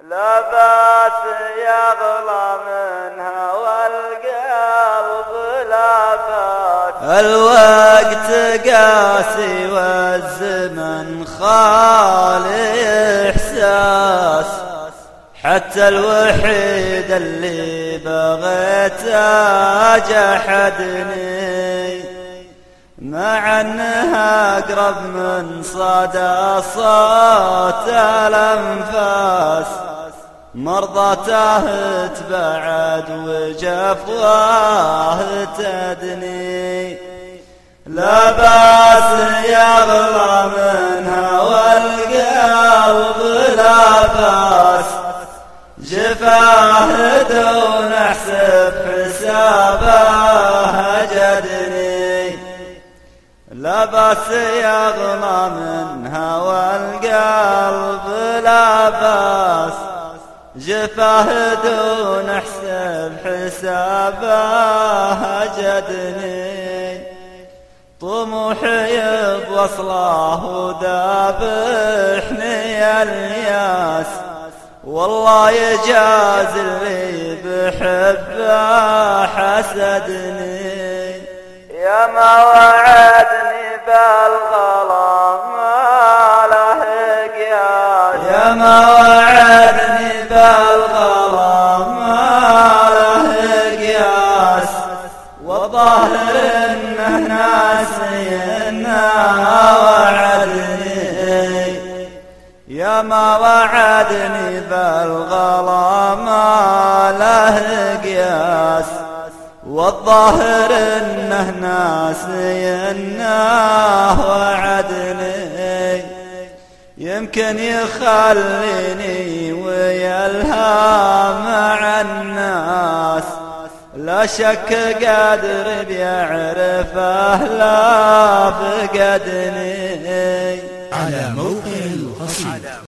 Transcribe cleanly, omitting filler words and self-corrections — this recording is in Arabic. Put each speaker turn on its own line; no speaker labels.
لا باس يغلى منها والقلب لا باس.
الوقت قاسي والزمن خالي إحساس، حتى الوحيد اللي بغيته جحدني، مع انها اقرب من صدى صوت الانفاس. مرضته تبعد وجفواه تدني، لا باس يغلى منها والقلب لا باس. جفاه دون احسب حسابه جدني، لا باس يغلى منها والقلب لا باس. جفاه دون احسب حسابه جدني، طموحي بوصله ذابحني الياس. والله يجاز اللي بحبه حسدني،
يا ما وعدني بالغلا ما له قياس.
يا ما وعدني بالغلا ما له قياس. والظاهر انه ناسي انه وعدني، يا ما وعدني بالغلا ما له قياس. والظاهر انه ناسي انه وعدني، يمكن يخليني ويلها مع الناس. لا شك قادر بيعرفه لا فقدني.
على موقع القصيدة.